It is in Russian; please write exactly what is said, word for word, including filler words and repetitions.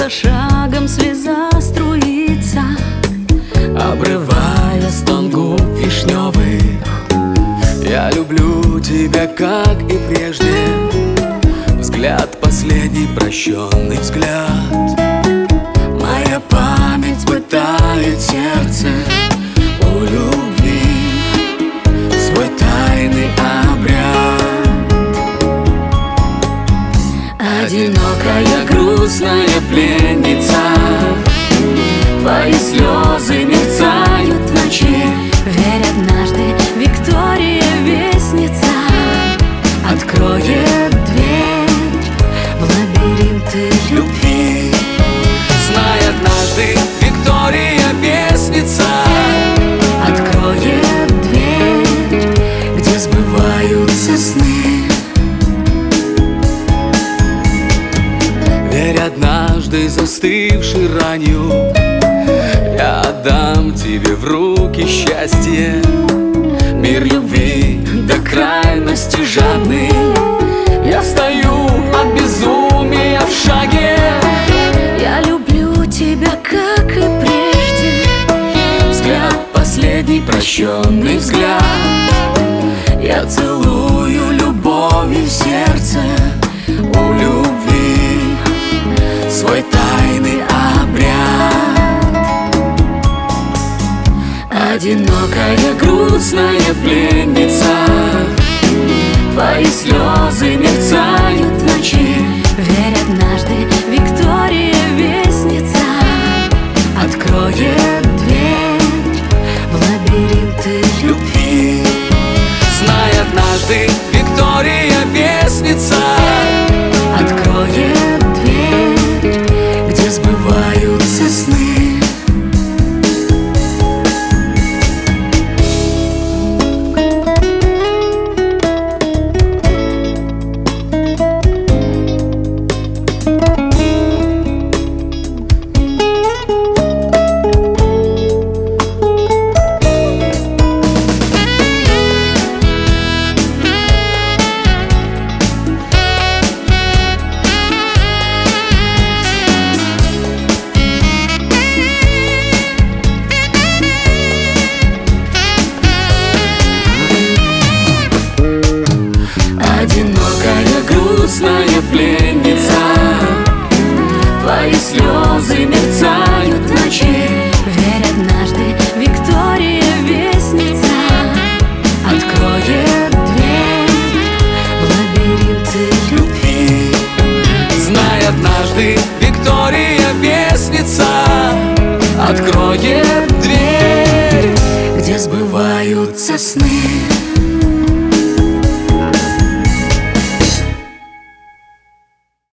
за шагом слеза струится, обрывая стон губ вишневых. Я люблю тебя, как и прежде. Взгляд последний, прощенный взгляд. Моя память пытает сердце у любви свой тайный обряд. одинокая, грустная пленница, твои слезы мерцают в ночи. верь, однажды Виктория вестница Откроет дверь в лабиринты любви. Знай, однажды Виктория вестница откроет дверь, где сбываются сны. Верь, однажды застывший ранью я отдам тебе в руки счастье. Мир любви до крайности жадный. Я стою от безумия в шаге. Я люблю тебя, как и прежде. Взгляд последний, прощенный взгляд. Я целую любовью сердце у любви свой тайный обряд. Одинокая, Грустная пленница, твои слезы мерцают в ночи. верь, однажды Виктория вестница Откроет дверь в лабиринты любви. Знай, однажды Виктория вестница откроет дверь, где сбываются сны. Одинокая, грустная пленница, твои слезы мерцают в ночи. верь, однажды Виктория вестница Откроет дверь в лабиринты любви. Знай, однажды Виктория вестница откроет дверь, где сбываются сны.